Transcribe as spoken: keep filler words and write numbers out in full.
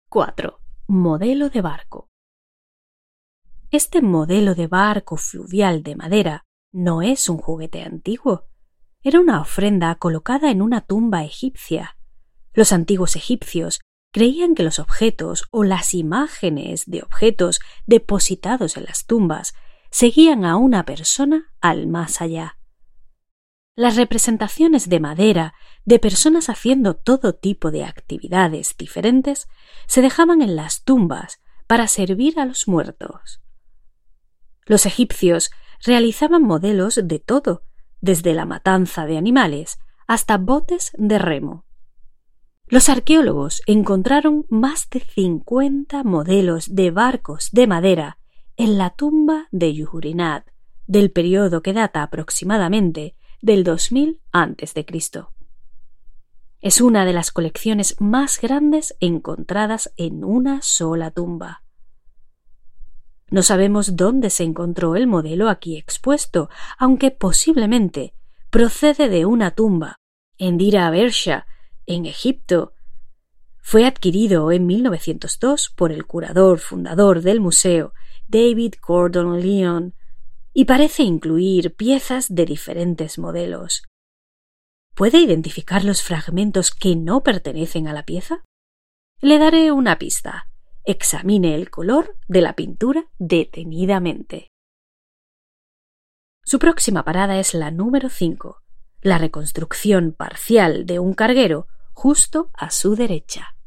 cuatro. Modelo de barco. Este modelo de barco fluvial de madera no es un juguete antiguo. Era una ofrenda colocada en una tumba egipcia. Los antiguos egipcios creían que los objetos o las imágenes de objetos depositados en las tumbas seguían a una persona al más allá. Las representaciones de madera de personas haciendo todo tipo de actividades diferentes se dejaban en las tumbas para servir a los muertos. Los egipcios realizaban modelos de todo, desde la matanza de animales hasta botes de remo. Los arqueólogos encontraron más de cincuenta modelos de barcos de madera en la tumba de Yuhurinat, del periodo que data aproximadamente del dos mil antes de Cristo. Es una de las colecciones más grandes encontradas en una sola tumba. No sabemos dónde se encontró el modelo aquí expuesto, aunque posiblemente procede de una tumba en Dir Abersha, en Egipto. Fue adquirido en mil novecientos dos por el curador fundador del museo, David Gordon Leon, y parece incluir piezas de diferentes modelos. ¿Puede identificar los fragmentos que no pertenecen a la pieza? Le daré una pista. Examine el color de la pintura detenidamente. Su próxima parada es la número cinco, la reconstrucción parcial de un carguero justo a su derecha.